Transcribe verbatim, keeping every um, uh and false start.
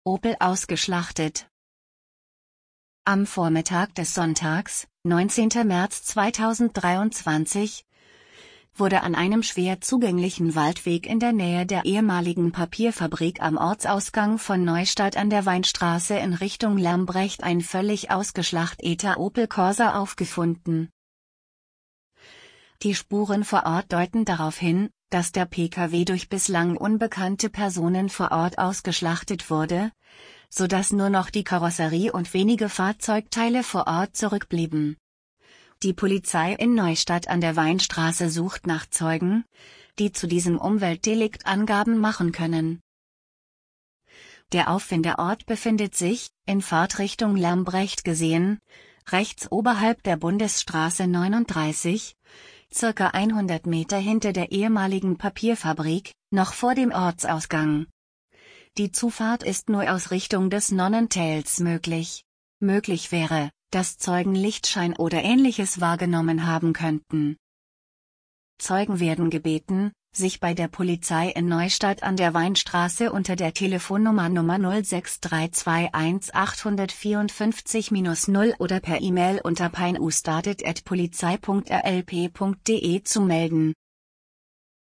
Opel ausgeschlachtet. Am Vormittag des Sonntags, neunzehnten März zweitausenddreiundzwanzig, wurde an einem schwer zugänglichen Waldweg in der Nähe der ehemaligen Papierfabrik am Ortsausgang von Neustadt an der Weinstraße in Richtung Lambrecht ein völlig ausgeschlachteter Opel Corsa aufgefunden. Die Spuren vor Ort deuten darauf hin, dass der P K W durch bislang unbekannte Personen vor Ort ausgeschlachtet wurde, sodass nur noch die Karosserie und wenige Fahrzeugteile vor Ort zurückblieben. Die Polizei in Neustadt an der Weinstraße sucht nach Zeugen, die zu diesem Umweltdelikt Angaben machen können. Der Auffinderort befindet sich, in Fahrtrichtung Lambrecht gesehen, rechts oberhalb der Bundesstraße neununddreißig, circa hundert Meter hinter der ehemaligen Papierfabrik, noch vor dem Ortsausgang. Die Zufahrt ist nur aus Richtung des Nonnentales möglich. Möglich wäre, dass Zeugen Lichtschein oder Ähnliches wahrgenommen haben könnten. Zeugen werden gebeten, sich bei der Polizei in Neustadt an der Weinstraße unter der Telefonnummer Nummer null sechs drei zwei eins acht vier fünf null oder per E-Mail unter peinustadet at polizei punkt r l p punkt d e zu melden.